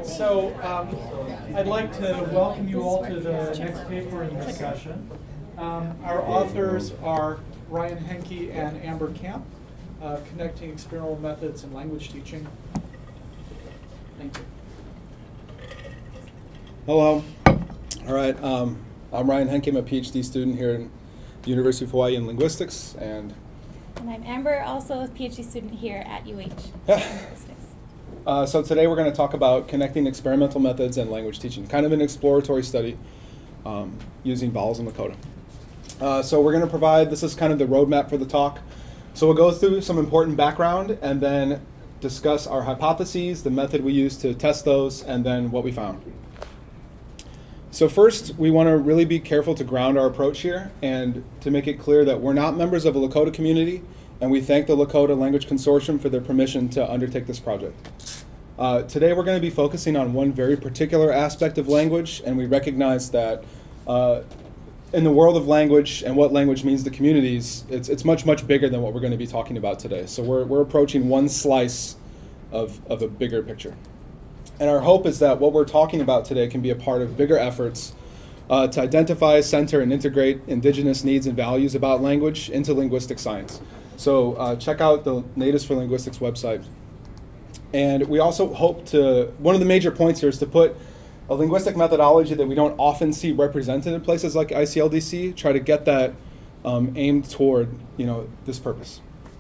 I'd like to welcome you all to the next paper in the discussion. Our authors are Ryan Henke and Amber Camp, Connecting Experimental Methods in Language Teaching. Thank you. Hello. All right. I'm Ryan Henke. I'm a PhD student here in the University of Hawaii in linguistics. And I'm Amber, also a PhD student here at UH. So today we're going to talk about connecting experimental methods and language teaching, kind of an exploratory study using vowels in Lakota. So we're going to provide, this is kind of the roadmap for the talk. So we'll go through some important background and then discuss our hypotheses, the method we use to test those, and then what we found. So first, we want to really be careful to ground our approach here and to make it clear that we're not members of a Lakota community, and we thank the Lakota Language Consortium for their permission to undertake this project. Today we're going to be focusing on one very particular aspect of language, and we recognize that in the world of language and what language means to communities, it's much, much bigger than what we're going to be talking about today. So we're approaching one slice of a bigger picture. And our hope is that what we're talking about today can be a part of bigger efforts to identify, center, and integrate indigenous needs and values about language into linguistic science. So check out the Natives for Linguistics website. And we also hope to, one of the major points here is to put a linguistic methodology that we don't often see represented in places like ICLDC, try to get that aimed toward this purpose.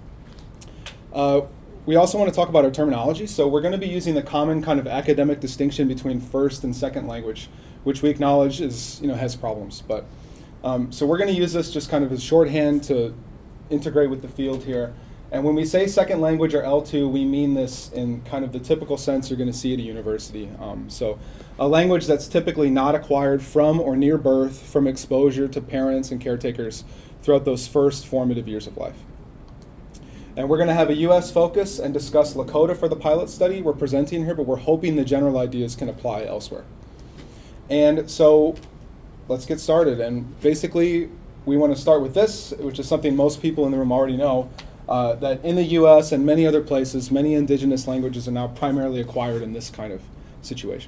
We also want to talk about our terminology. So we're going to be using the common kind of academic distinction between first and second language, which we acknowledge is, has problems. But so we're going to use this just kind of as shorthand to integrate with the field here. And when we say second language or L2, we mean this in kind of the typical sense you're going to see at a university. So a language that's typically not acquired from or near birth, from exposure to parents and caretakers throughout those first formative years of life. And we're going to have a U.S. focus and discuss Lakota for the pilot study we're presenting here, but we're hoping the general ideas can apply elsewhere. And so let's get started. And basically, we want to start with this, which is something most people in the room already know, that in the U.S. and many other places, many indigenous languages are now primarily acquired in this kind of situation.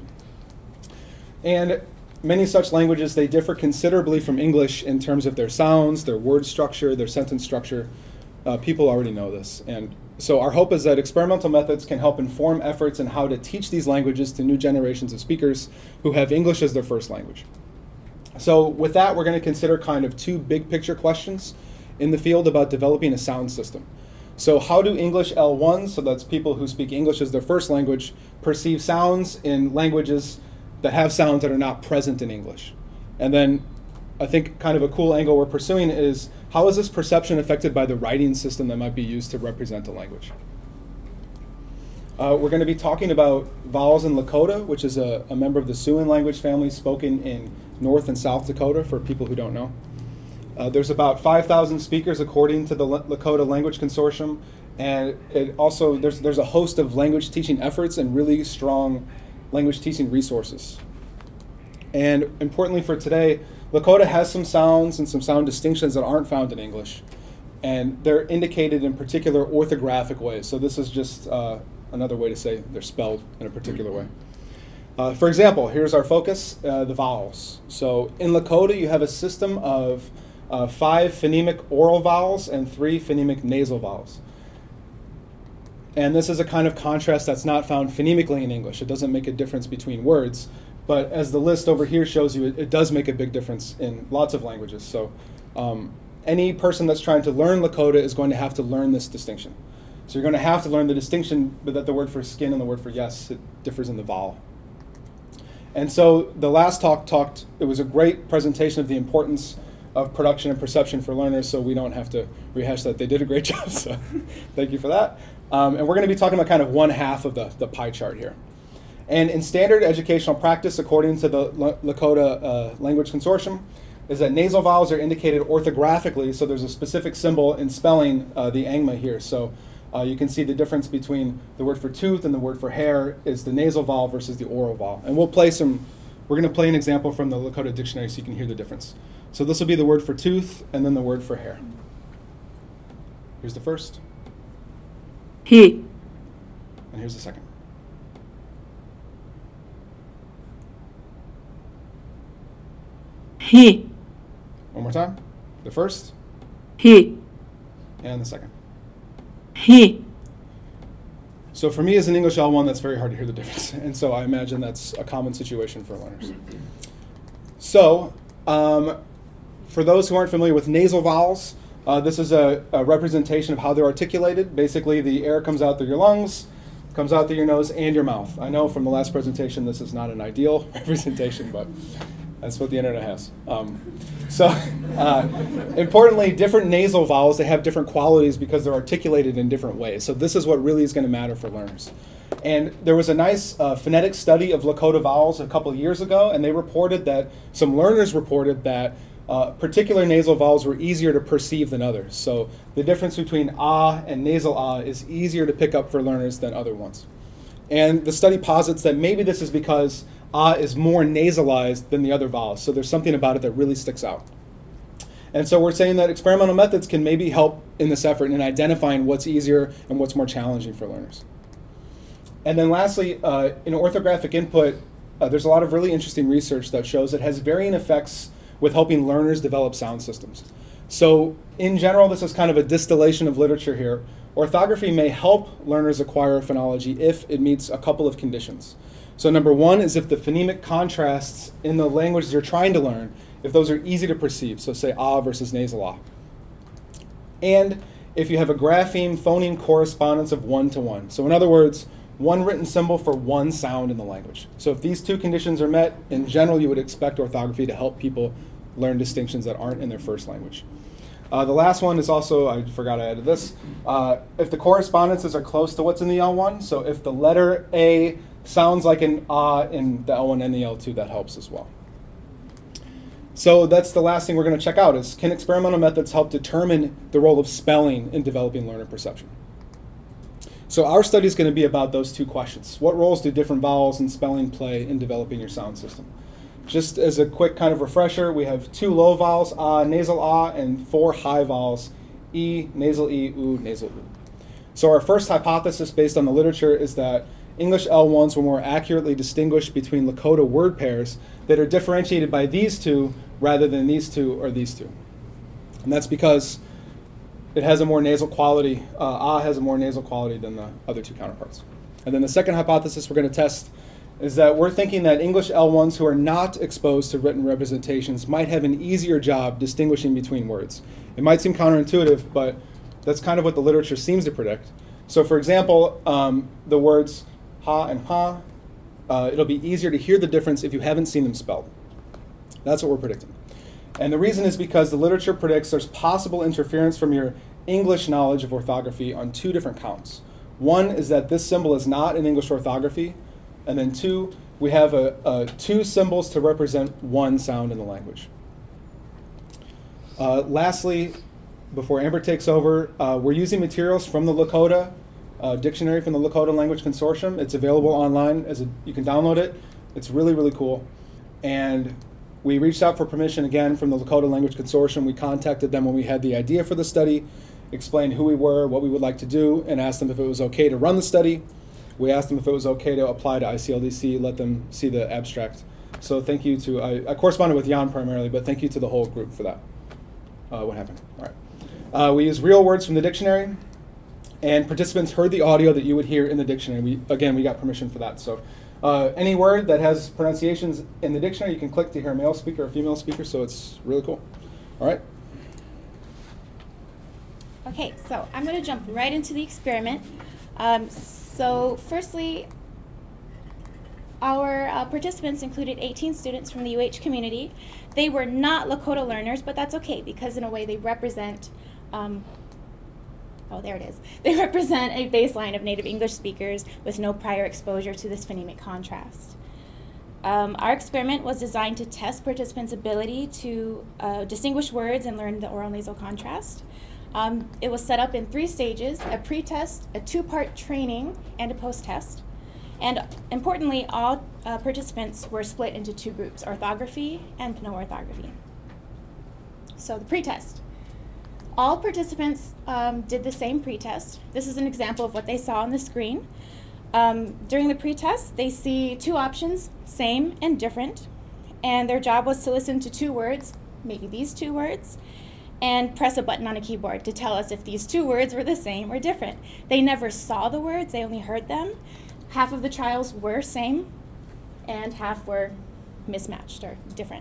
And many such languages, they differ considerably from English in terms of their sounds, their word structure, their sentence structure. People already know this. And so our hope is that experimental methods can help inform efforts in how to teach these languages to new generations of speakers who have English as their first language. So with that, we're going to consider kind of two big picture questions in the field about developing a sound system. So how do English L1s, so that's people who speak English as their first language, perceive sounds in languages that have sounds that are not present in English? And then I think kind of a cool angle we're pursuing is, how is this perception affected by the writing system that might be used to represent a language? We're going to be talking about vowels in Lakota, which is a member of the Siouan language family spoken in North and South Dakota, for people who don't know. There's about 5,000 speakers according to the Lakota Language Consortium, and it also there's a host of language teaching efforts and really strong language teaching resources. And importantly for today, Lakota has some sounds and some sound distinctions that aren't found in English, and they're indicated in particular orthographic ways. So this is just another way to say they're spelled in a particular way. For example, here's our focus, the vowels. So in Lakota, you have a system of 5 phonemic oral vowels and 3 phonemic nasal vowels. And this is a kind of contrast that's not found phonemically in English. It doesn't make a difference between words. But as the list over here shows you, it does make a big difference in lots of languages. So any person that's trying to learn Lakota is going to have to learn this distinction. So you're going to have to learn the distinction that the word for skin and the word for yes, it differs in the vowel. And so the last talk, it was a great presentation of the importance of production and perception for learners, so we don't have to rehash that. They did a great job, so thank you for that. And we're going to be talking about kind of one half of the pie chart here. And in standard educational practice, according to the Lakota Language Consortium, is that nasal vowels are indicated orthographically, so there's a specific symbol in spelling the ANGMA here. So you can see the difference between the word for tooth and the word for hair is the nasal vowel versus the oral vowel. And we're going to play an example from the Lakota dictionary so you can hear the difference. So this will be the word for tooth and then the word for hair. Here's the first. He. And here's the second. he, One more time. The first he, and the second. he, So for me as an English L1, that's very hard to hear the difference. And so I imagine that's a common situation for learners. So for those who aren't familiar with nasal vowels, this is a representation of how they're articulated. Basically, the air comes out through your lungs, comes out through your nose and your mouth. I know from the last presentation this is not an ideal representation, but that's what the internet has. Importantly, different nasal vowels, they have different qualities because they're articulated in different ways. So this is what really is going to matter for learners. And there was a nice phonetic study of Lakota vowels a couple of years ago, and they reported that, some learners reported that particular nasal vowels were easier to perceive than others. So the difference between ah and nasal ah is easier to pick up for learners than other ones. And the study posits that maybe this is because ah is more nasalized than the other vowels. So there's something about it that really sticks out. And so we're saying that experimental methods can maybe help in this effort in identifying what's easier and what's more challenging for learners. And then lastly, in orthographic input, there's a lot of really interesting research that shows it has varying effects with helping learners develop sound systems. So in general, this is kind of a distillation of literature here. Orthography may help learners acquire phonology if it meets a couple of conditions. So number one is if the phonemic contrasts in the languages you're trying to learn, if those are easy to perceive, so say ah versus nasal ah. And if you have a grapheme-phoneme correspondence of 1-to-1. So in other words, one written symbol for one sound in the language. So if these two conditions are met, in general, you would expect orthography to help people learn distinctions that aren't in their first language. The last one is also, I forgot I added this, if the correspondences are close to what's in the L1, so if the letter A sounds like an ah in the L1 and the L2, that helps as well. So that's the last thing we're going to check out is, can experimental methods help determine the role of spelling in developing learner perception? So our study is going to be about those two questions. What roles do different vowels and spelling play in developing your sound system? Just as a quick kind of refresher, we have 2 low vowels, ah, nasal ah, and 4 high vowels, e, nasal e, u, nasal u. So our first hypothesis based on the literature is that English L1s will more accurately distinguish between Lakota word pairs that are differentiated by these two rather than these two or these two. And that's because it has a more nasal quality, ah has a more nasal quality than the other two counterparts. And then the second hypothesis we're going to test is that we're thinking that English L1s who are not exposed to written representations might have an easier job distinguishing between words. It might seem counterintuitive, but that's kind of what the literature seems to predict. So for example, the words ha and ha, it'll be easier to hear the difference if you haven't seen them spelled. That's what we're predicting. And the reason is because the literature predicts there's possible interference from your English knowledge of orthography on 2 different counts. One is that this symbol is not in English orthography, and then 2, we have 2 symbols to represent one sound in the language. Lastly, before Amber takes over, we're using materials from the Lakota dictionary from the Lakota Language Consortium. It's available online. You can download it. It's really, really cool. And we reached out for permission again from the Lakota Language Consortium. We contacted them when we had the idea for the study, explained who we were, what we would like to do, and asked them if it was okay to run the study. We asked them if it was okay to apply to ICLDC, let them see the abstract. So thank you to, I corresponded with Jan primarily, but thank you to the whole group for that. What happened? All right. We used real words from the dictionary, and participants heard the audio that you would hear in the dictionary. We got permission for that. So any word that has pronunciations in the dictionary, you can click to hear a male speaker or female speaker, so it's really cool. All right. Okay, so I'm going to jump right into the experiment. So firstly, our participants included 18 students from the UH community. They were not Lakota learners, but that's okay because in a way they represent, oh, there it is. They represent a baseline of native English speakers with no prior exposure to this phonemic contrast. Our experiment was designed to test participants' ability to distinguish words and learn the oral nasal contrast. It was set up in 3 stages, a pre-test, a 2-part training, and a post-test. And importantly, all participants were split into 2 groups, orthography and no orthography. So the pre-test. All participants did the same pre-test. This is an example of what they saw on the screen. During the pre-test, they see 2 options, same and different. and their job was to listen to two words, maybe these two words, and press a button on a keyboard to tell us if these two words were the same or different. They never saw the words, they only heard them. Half of the trials were same, and half were mismatched or different.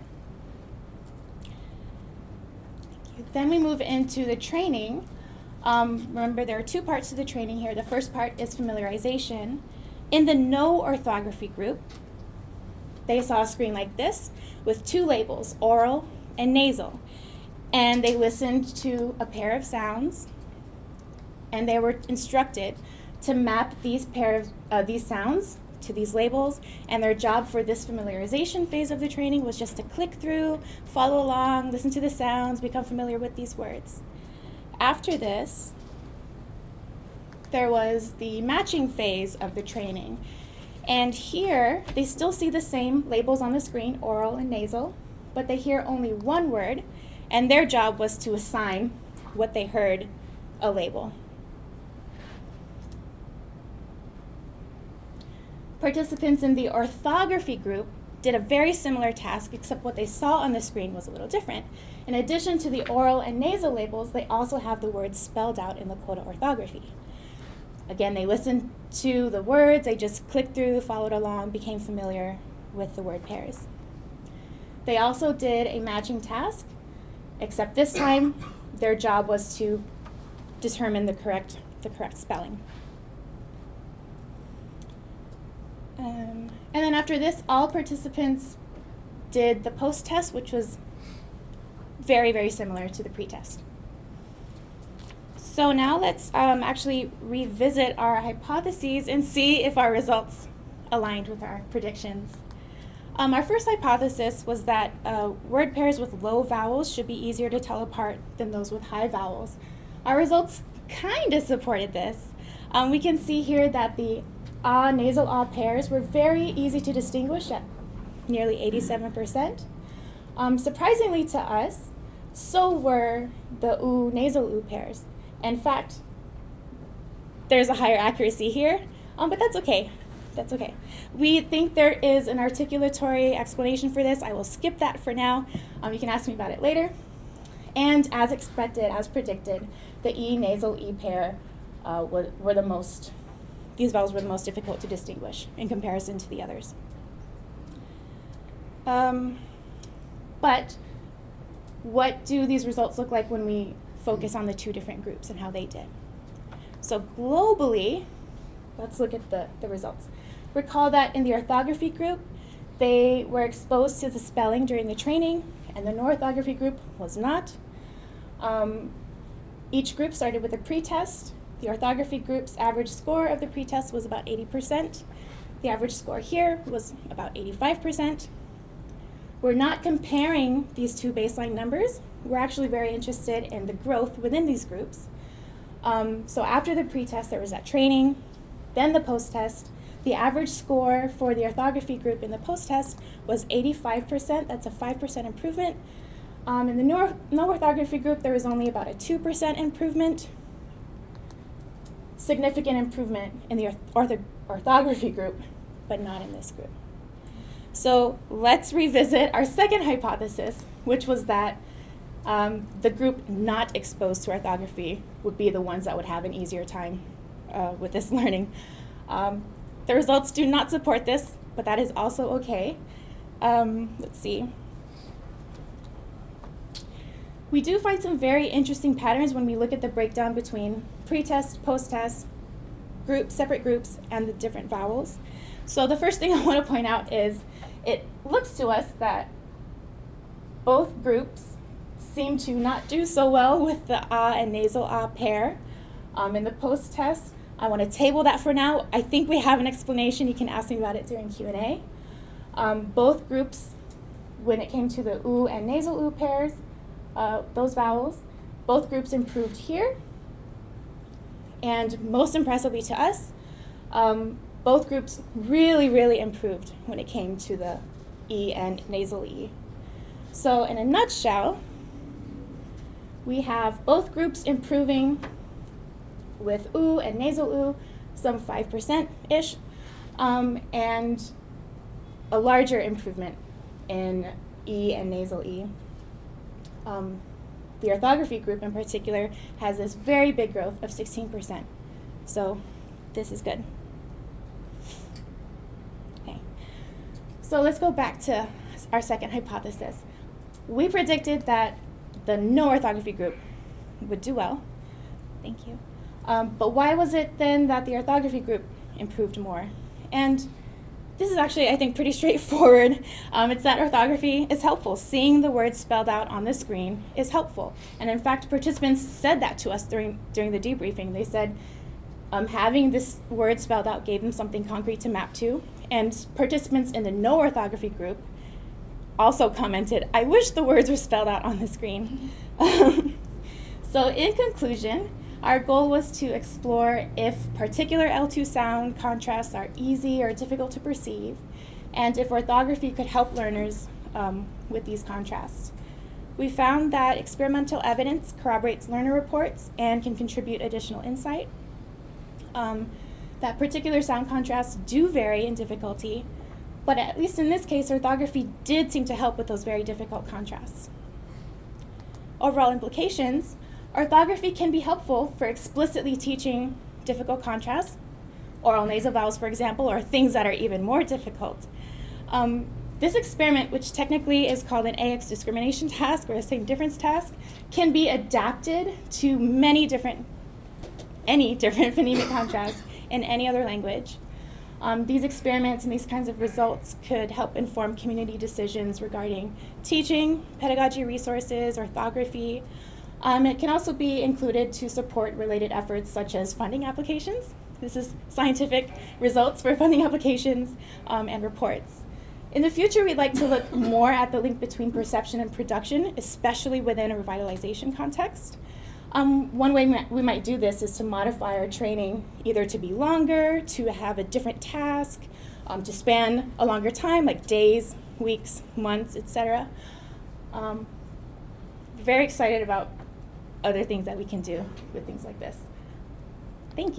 Then we move into the training. Remember, there are two parts to the training here. The first part is familiarization. In the no orthography group, they saw a screen like this with two labels, oral and nasal. And they listened to a pair of sounds, and they were instructed to map these sounds to these labels, and their job for this familiarization phase of the training was just to click through, follow along, listen to the sounds, become familiar with these words. After this, there was the matching phase of the training. And here, they still see the same labels on the screen, oral and nasal, but they hear only one word, and their job was to assign what they heard a label. Participants in the orthography group did a very similar task, except what they saw on the screen was a little different. In addition to the oral and nasal labels, they also have the words spelled out in Lakota orthography. Again, they listened to the words, they just clicked through, followed along, became familiar with the word pairs. They also did a matching task, except this time their job was to determine the correct spelling. And then after this, all participants did the post-test, which was very, very similar to the pre-test. So now let's actually revisit our hypotheses and see if our results aligned with our predictions. Our first hypothesis was that word pairs with low vowels should be easier to tell apart than those with high vowels. Our results kind of supported this. We can see here that the nasal pairs were very easy to distinguish at nearly 87%. Surprisingly to us, so were the nasal pairs. In fact, there's a higher accuracy here, but that's okay. That's okay. We think there is an articulatory explanation for this. I will skip that for now. You can ask me about it later. And as expected, as predicted, the nasal pair were the most, these vowels were the most difficult to distinguish in comparison to the others. But what do these results look like when we focus on the two different groups and how they did? So globally, let's look at the results. Recall that in the orthography group, they were exposed to the spelling during the training, and the no orthography group was not. Each group started with a pretest. The orthography group's average score of the pretest was about 80%. The average score here was about 85%. We're not comparing these two baseline numbers. We're actually very interested in the growth within these groups. So after the pretest, there was that training, then the post-test. The average score for the orthography group in the post-test was 85%. That's a 5% improvement. In the no orthography group, there was only about a 2% improvement. Significant improvement in the orthography group, but not in this group. So let's revisit our second hypothesis, which was that the group not exposed to orthography would be the ones that would have an easier time with this learning. The results do not support this, but that is also okay. Let's see. We do find some very interesting patterns when we look at the breakdown between pre-test, post-test, separate groups, and the different vowels. So the first thing I want to point out is it looks to us that both groups seem to not do so well with the and nasal pair. In the post-test, I want to table that for now. I think we have an explanation. You can ask me about it during Q&A. Both groups, when it came to the and nasal pairs, those vowels, both groups improved here. And most impressively to us, both groups really, really improved when it came to the E and nasal E. So in a nutshell, we have both groups improving with and nasal some 5%-ish, and a larger improvement in E and nasal E. The orthography group in particular has this very big growth of 16%. So this is good. Okay. So let's go back to our second hypothesis. We predicted that the no orthography group would do well. Thank you. But why was it then that the orthography group improved more? And this is actually, I think, pretty straightforward. It's that orthography is helpful. Seeing the words spelled out on the screen is helpful. And in fact, participants said that to us during the debriefing. They said having this word spelled out gave them something concrete to map to. And participants in the no orthography group also commented, I wish the words were spelled out on the screen. So in conclusion, our goal was to explore if particular L2 sound contrasts are easy or difficult to perceive, and if orthography could help learners with these contrasts. We found that experimental evidence corroborates learner reports and can contribute additional insight. That particular sound contrasts do vary in difficulty, but at least in this case, orthography did seem to help with those very difficult contrasts. Overall implications: orthography can be helpful for explicitly teaching difficult contrasts, oral nasal vowels, for example, or things that are even more difficult. This experiment, which technically is called an AX discrimination task or a same difference task, can be adapted to any different phonemic contrasts in any other language. These experiments and these kinds of results could help inform community decisions regarding teaching, pedagogy resources, orthography. It can also be included to support related efforts such as funding applications. This is scientific results for funding applications and reports. In the future, we'd like to look more at the link between perception and production, especially within a revitalization context. One way we might do this is to modify our training either to be longer, to have a different task, to span a longer time, like days, weeks, months, etc. Very excited about other things that we can do with things like this. Thank you.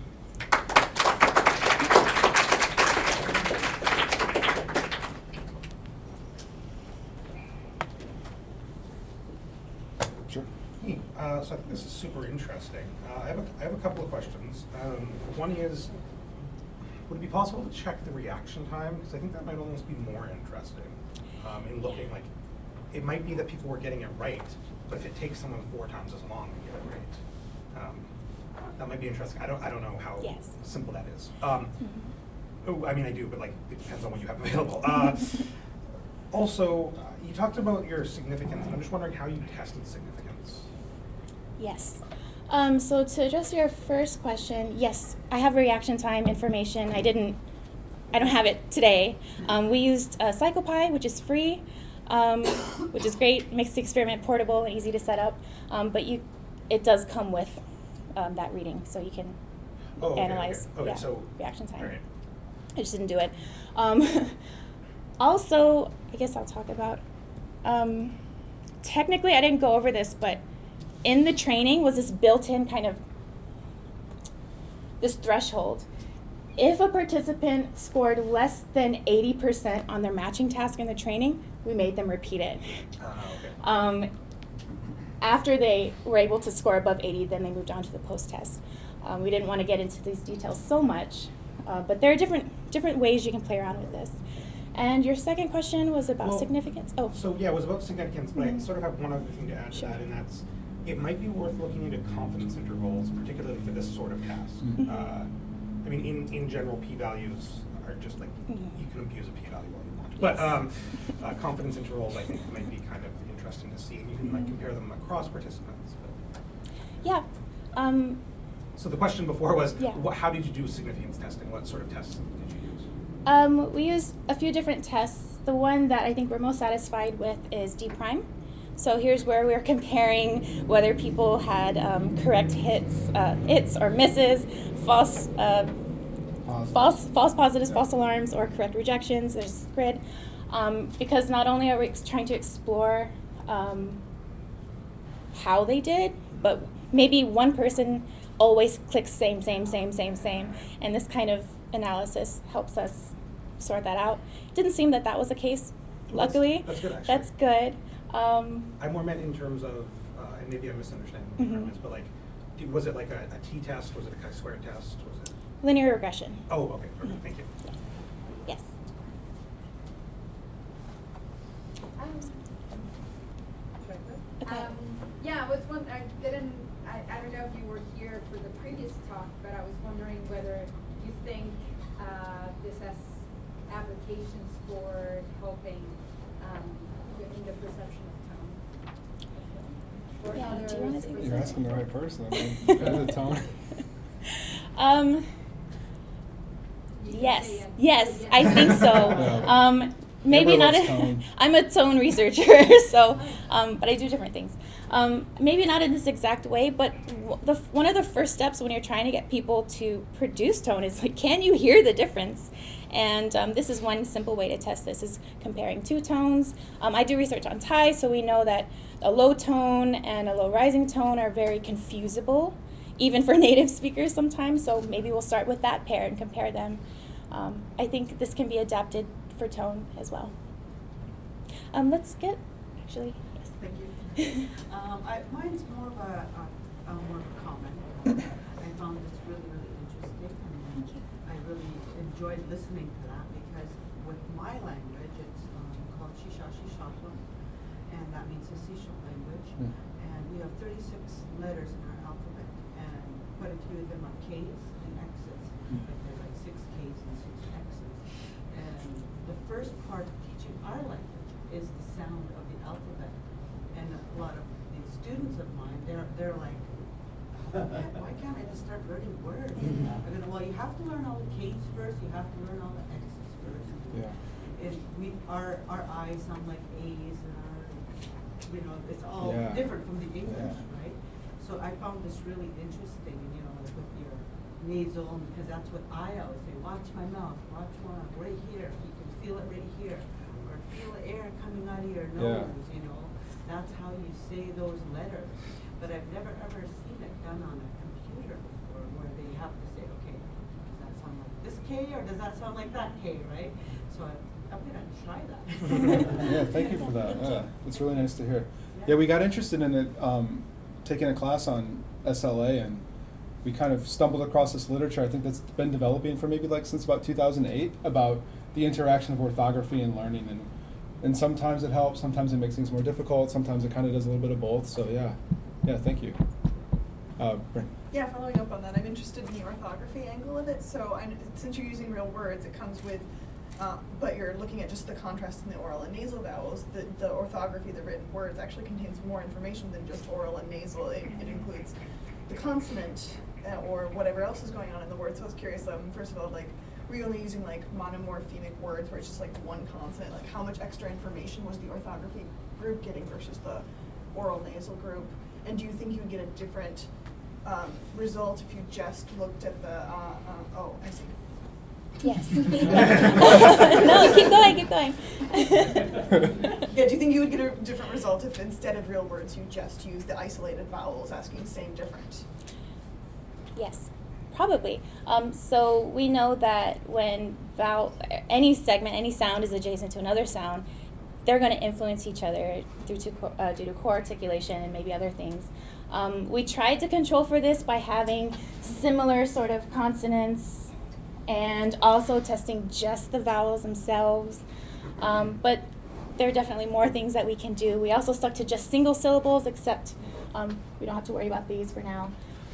Sure. Hey, so I think this is super interesting. I have a couple of questions. One is, would it be possible to check the reaction time? Because I think that might almost be more interesting in looking like, it might be that people were getting it right, but if it takes someone 4 times as long to get it right, that might be interesting. I don't know how simple that is. Oh, I mean, I do, but like it depends on what you have available. Also, you talked about your significance, and I'm just wondering how you tested significance. Yes. So to address your first question, yes, I have reaction time information. I don't have it today. We used CyclePy, which is free, which is great, makes the experiment portable and easy to set up. But it does come with that reading, so you can analyze so, reaction time. Right. I just didn't do it. Also, I guess I'll talk about, technically I didn't go over this, but in the training was this built-in kind of, this threshold. If a participant scored less than 80% on their matching task in the training, we made them repeat it. Okay. After they were able to score above 80, then they moved on to the post-test. We didn't want to get into these details so much, but there are different ways you can play around with this. And your second question was about significance. Oh. So yeah, it was about significance, but I sort of have one other thing to add to that, and that's, it might be worth looking into confidence intervals, particularly for this sort of task. I mean, in general, p-values are just like, you can abuse a p-value all you want. But confidence intervals, I think, might be kind of interesting to see, and you can like compare them across participants. But. Yeah. So the question before was, how did you do significance testing? What sort of tests did you use? We used a few different tests. The one that I think we're most satisfied with is D prime. So here's where we're comparing whether people had correct hits or misses, false positives, false alarms, or correct rejections. There's a grid. Because not only are we trying to explore how they did, but maybe one person always clicks same. And this kind of analysis helps us sort that out. It didn't seem that was the case luckily. That's good, actually. That's good. I more meant in terms of, and maybe I'm misunderstanding the requirements, but like, was it like a t-test? Was it a chi-square test? Was it? Linear regression. Oh, okay, perfect, thank you. Yes. Okay. Yeah, I was wondering, I don't know if you were here for the previous talk, but I was wondering whether you think this has applications for helping in the perception of tone. Or Yeah, other do you wanna take this? You're asking the right person. I mean, the tone. Yes, say yes, yes. I think so. Yeah. Maybe Amber not. loves tone. I'm a tone researcher, so but I do different things. Maybe not in this exact way, but one of the first steps when you're trying to get people to produce tone is like, can you hear the difference? And this is one simple way to test this: is comparing two tones. I do research on Thai, so we know that a low tone and a low rising tone are very confusable, even for native speakers sometimes. So maybe we'll start with that pair and compare them. I think this can be adapted for tone as well. Let's get, actually, yes. Thank you. Mine's more of a more of a comment. I found this really, really interesting. Thank you. I really enjoyed listening to that because with my language, it's called Shishashi Shotwa, and that means a seashell language. Mm. And we have 36 letters in our alphabet, and quite a few of them are K's and X's. Mm. Like there's like 6 K's and 6 X's. And the first part of teaching our language is the sound of the alphabet. And a lot of the students of mine, they're like, oh, man, why can't I just start learning words? I'm gonna, well, you have to learn all the K's first, you have to learn all the X's first. Yeah. And our I's sound like A's, and our, it's all Yeah. different from the English, Yeah. right? So I found this really interesting, like with your nasal, because that's what I always say, watch my mouth, watch one, right here, you can feel it right here, or feel the air coming out of your Yeah. nose, That's how you say those letters. But I've never ever seen it done on a computer before, where they have to say, okay, does that sound like this K, or does that sound like that K, right? So I'm gonna try that. Yeah, thank you for that. Yeah, it's really nice to hear. Yeah, we got interested in it, taking a class on SLA, and we kind of stumbled across this literature. I think that's been developing for maybe like since about 2008 about the interaction of orthography and learning, and sometimes it helps, sometimes it makes things more difficult, sometimes it kind of does a little bit of both. So yeah, thank you. Bryn. Yeah, following up on that, I'm interested in the orthography angle of it. So since you're using real words, it comes with, but you're looking at just the contrast in the oral and nasal vowels. The orthography, the written words, actually contains more information than just oral and nasal. It includes the consonant or whatever else is going on in the word. So I was curious, first of all, were you only using monomorphemic words where it's just one consonant? How much extra information was the orthography group getting versus the oral nasal group? And do you think you would get a different result if you just looked at the, oh, I see. Yes. No, keep going. Yeah, do you think you would get a different result if instead of real words you just use the isolated vowels asking same different? Yes, probably. So we know that when any segment, any sound is adjacent to another sound, they're going to influence each other due to co-articulation and maybe other things. We tried to control for this by having similar sort of consonants and also testing just the vowels themselves. But there are definitely more things that we can do. We also stuck to just single syllables, except we don't have to worry about these for now.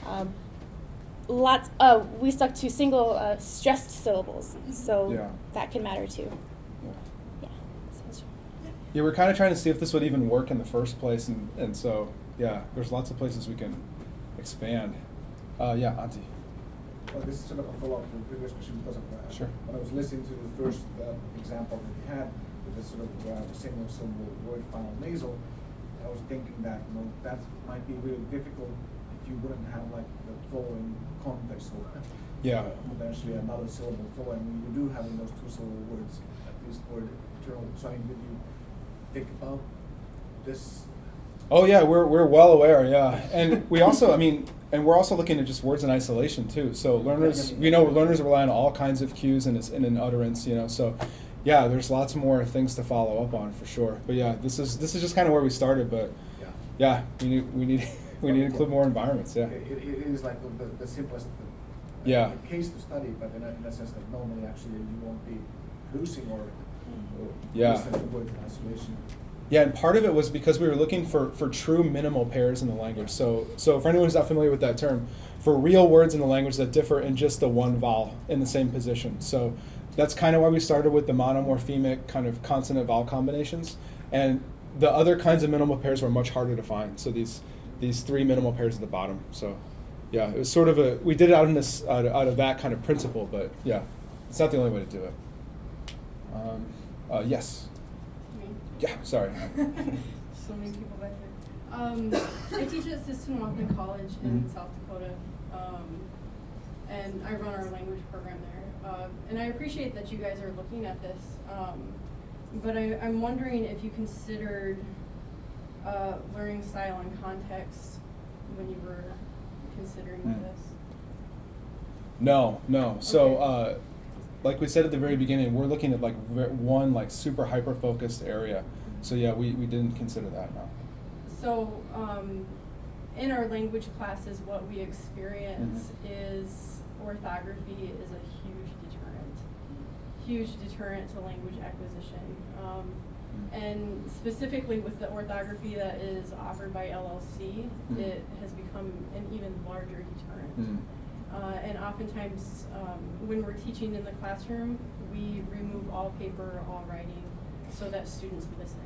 We stuck to single stressed syllables, so Yeah. that can matter too. Yeah. Yeah. Yeah, we're kind of trying to see if this would even work in the first place, and so, yeah, there's lots of places we can expand. Yeah, Auntie. Well, this is sort of a follow-up to the previous question because of Sure. when I was listening to the first example that you had with the sort of single syllable word final nasal, I was thinking that that might be really difficult if you wouldn't have the following context, so Yeah. potentially another syllable following. You do have in those two syllable words at least for the internal. So did you think about this? Oh yeah, we're well aware, yeah, and we also, and we're also looking at just words in isolation too. So learners, learners rely on all kinds of cues in an utterance, so yeah, there's lots more things to follow up on for sure. But yeah, this is just kind of where we started. But yeah, we need we need to include more environments. Yeah. It is like the simplest case to study, but in a sense that normally actually you won't be producing or listening to words in isolation. Yeah, and part of it was because we were looking for true minimal pairs in the language. So for anyone who's not familiar with that term, for real words in the language that differ in just the one vowel in the same position. So that's kind of why we started with the monomorphemic kind of consonant-vowel combinations. And the other kinds of minimal pairs were much harder to find. So these three minimal pairs at the bottom. So yeah, it was sort of we did it out of that kind of principle, but yeah, it's not the only way to do it. Yes. Yeah, sorry. So many people back there. I teach at Siston-Waupun College in South Dakota, and I run our language program there. And I appreciate that you guys are looking at this, but I'm wondering if you considered learning style and context when you were considering this. No. So, Okay. like we said at the very beginning, we're looking at like one like super hyper focused area. So yeah, we didn't consider that, no. So, in our language classes, what we experience is orthography is a huge deterrent to language acquisition. And specifically with the orthography that is offered by LLC, it has become an even larger deterrent. And oftentimes, when we're teaching in the classroom, we remove all paper, all writing, so that students listen.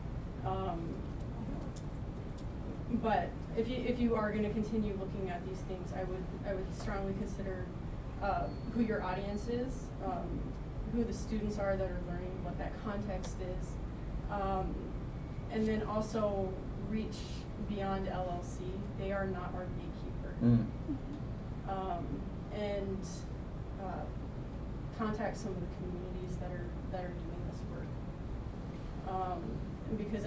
But if you are going to continue looking at these things, I would strongly consider who your audience is, who the students are that are learning, what that context is, and then also reach beyond LLC. They are not our gatekeeper. And contact some of the communities that are doing this work. Because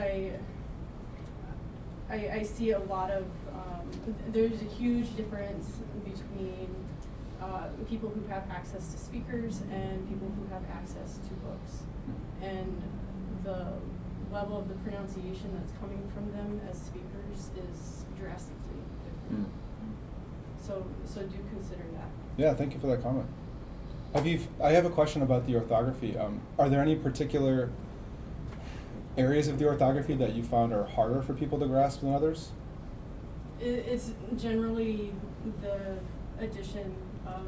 I see a lot of there's a huge difference between people who have access to speakers and people who have access to books, and the level of the pronunciation that's coming from them as speakers is drastically different. So do consider that. Yeah, thank you for that comment. I have a question about the orthography. Are there any particular areas of the orthography that you found are harder for people to grasp than others? It's generally the addition of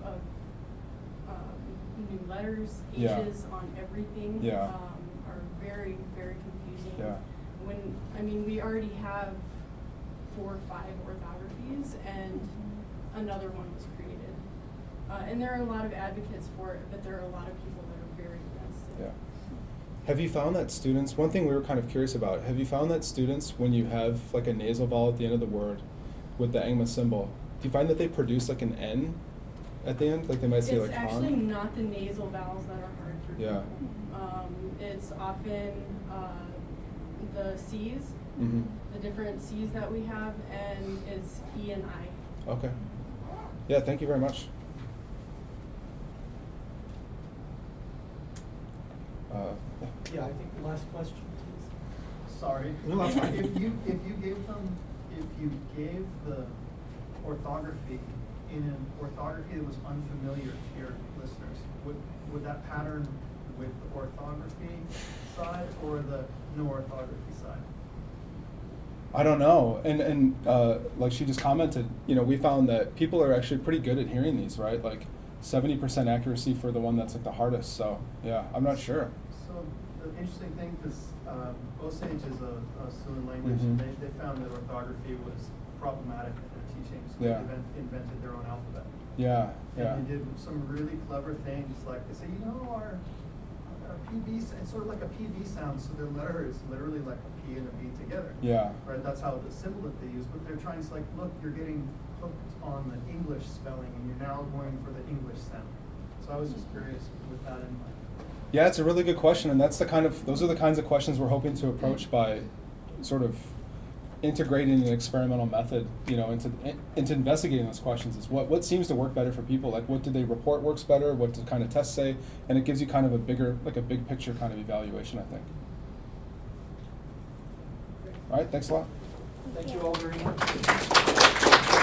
new letters, H's on everything are very, very confusing. Yeah. We already have 4 or 5 orthographies, and another one was created. And there are a lot of advocates for it, but there are a lot of people that are very against it. Yeah. Have you found that students, one thing we were kind of curious about, have you found that students, when you have like a nasal vowel at the end of the word with the angma symbol, do you find that they produce like an N at the end? Like they might say it's like con? It's actually not the nasal vowels that are hard for people. It's often the C's, the different C's that we have, and it's E and I. Okay. Yeah, thank you very much. Yeah, I think the last question, please. Sorry. No, that's fine. If you gave the orthography in an orthography that was unfamiliar to your listeners, would that pattern with the orthography side or the no orthography side? I don't know. And like she just commented, we found that people are actually pretty good at hearing these, right? Like 70% accuracy for the one that's like the hardest. So yeah, I'm not sure. So the interesting thing, because Osage is a Siouan language, they found that orthography was problematic in their teaching, so they invented their own alphabet. Yeah. And they did some really clever things, like they say, our PB, it's sort of like a PB sound, so their letter is literally like a P and a B together. Yeah. Right, that's how the symbol that they use, but they're trying to look, you're getting hooked on the English spelling, and you're now going for the English sound. So I was just curious with that in mind. Yeah, it's a really good question, and those are the kinds of questions we're hoping to approach by sort of integrating an experimental method, into investigating those questions is what seems to work better for people. Like, what do they report works better? What do kind of tests say? And it gives you kind of a big picture kind of evaluation, I think. All right, thanks a lot. Thank you all very much.